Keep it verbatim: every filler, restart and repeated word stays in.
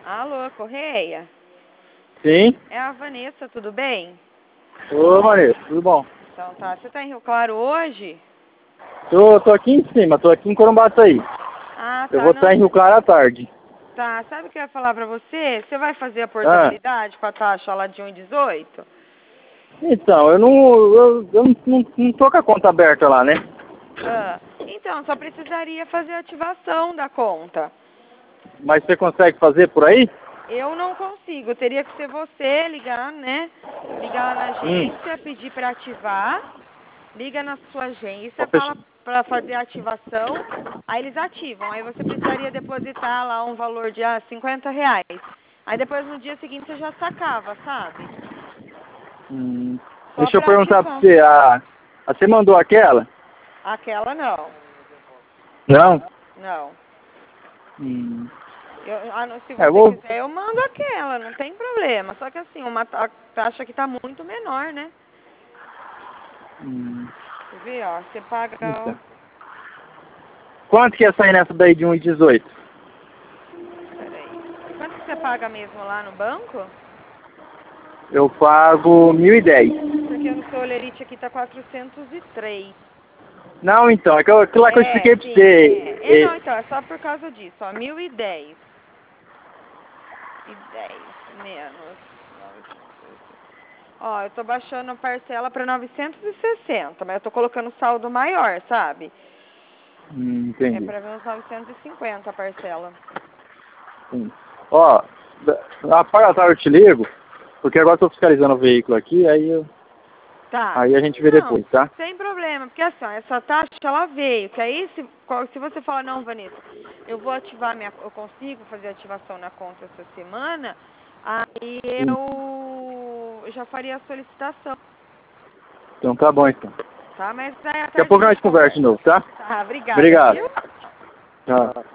Alô, Correia? Sim? É a Vanessa, tudo bem? Ô, Vanessa, tudo bom? Então tá, você tá em Rio Claro hoje? Tô, tô aqui em cima, tô aqui em Corumbataí. Ah, Eu tá, vou estar em não. Rio Claro à tarde. Tá, sabe o que eu ia falar pra você? Você vai fazer a Ah, portabilidade com a taxa lá de um e dezoito? então, eu não, eu, eu não, não tô com a conta aberta lá, né? Ah, então, só precisaria fazer a ativação da conta. Mas você consegue fazer por aí? Eu não consigo, teria que ser você ligar, né? Ligar lá na Hum, agência, pedir pra ativar. Liga na sua agência, ó, fech- fala pra fazer a ativação. Aí eles ativam. Aí você precisaria depositar lá um valor de ah, cinquenta reais. Aí depois no dia seguinte você já sacava, sabe? hum, Só deixa eu pra perguntar pra ativar. você, a, a, você mandou aquela? Aquela não. Não? Não. Hum, Eu, ah, não, se é, eu você vou... quiser, eu mando aquela, não tem problema. Só que assim, uma ta- taxa que tá muito menor, né? Hum, Você vê, ó, você paga, ó. então. Quanto que ia sair nessa daí de um e dezoito? Peraí. Quanto que você paga mesmo lá no banco? Eu pago mil e dez. Porque no seu olerite aqui tá quatrocentos e três. Não, então, é que eu- aquilo lá que eu É, expliquei pra sim, é. É, você. não, então, é só por causa disso, ó, mil e dez. E dez menos novecentos. Ó, eu tô baixando a parcela pra novecentos e sessenta, mas eu tô colocando saldo maior, sabe? Hum, É entendi. pra ver uns novecentos e cinquenta a parcela. Sim. Ó, da- a parte da tarde eu te ligo, porque agora eu tô fiscalizando o veículo aqui, aí, eu, Tá. aí a gente vê Não, depois, tá? sem problema, porque assim, ó, essa taxa ela veio, que aí se, qual- se você falar, não, Vanessa, eu vou ativar minha, eu consigo fazer a ativação na conta essa semana, aí Sim. eu já faria a solicitação, Então tá bom, então. tá? Mas aí à Daqui a tarde a pouco a gente gente conversa de conversa. novo, tá? Tá, obrigada, Obrigado. viu? Tchau.